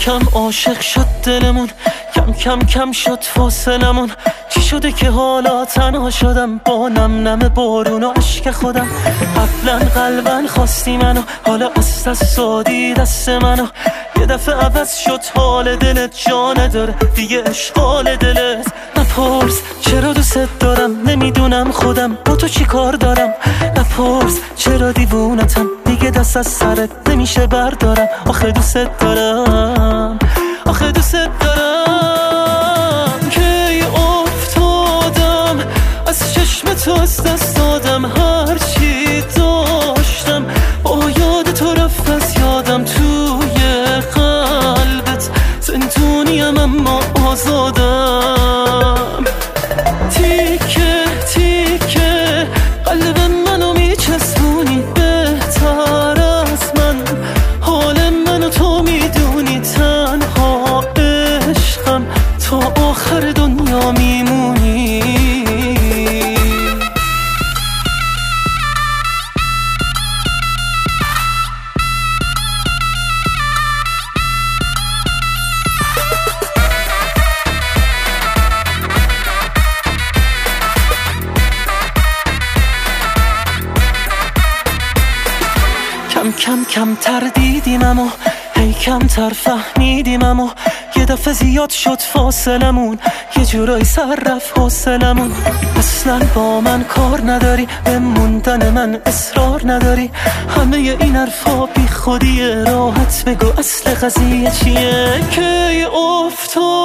کم عاشق شد دلمون، کم کم شد فاصلمون. چی شده که حالا تنها شدم با نم نم بارون و عشق خودم؟ قبلا قلبا خواستی منو، حالا از دست دادی دست منو. یه دفعه عوض شد حال دلت، جا نداره دیگه اشغال دلت. نپرس چرا دوست دارم، نمیدونم خودم با تو چی کار دارم. نپرس چرا دیوونتم، دیگه دست از سرت نمیشه بردارم. آخه دوست دارم، آخه دوست دارم. کی افتادم از چشم تو، از دست دادم هرچی داشتم. با یاد تو رفت از یادم، توی قلبت زندونیم اما آزادم. تیکه تیکه قلب منو میچسبونی، بهتر از من حال منو تو میدونی. تنها عشقم تا آخر دنیا میمونی. کم کمتر دیدیم اما هی کمتر فهمیدیم. اما یه دفعه زیاد شد فاصلمون، یه جورایی سر رفت حوصلمون. اصلا با من کار نداری، به موندن من اصرار نداری. همه این حرفا بی خودیه، راحت بگو اصل قضیه چیه. کی افتاد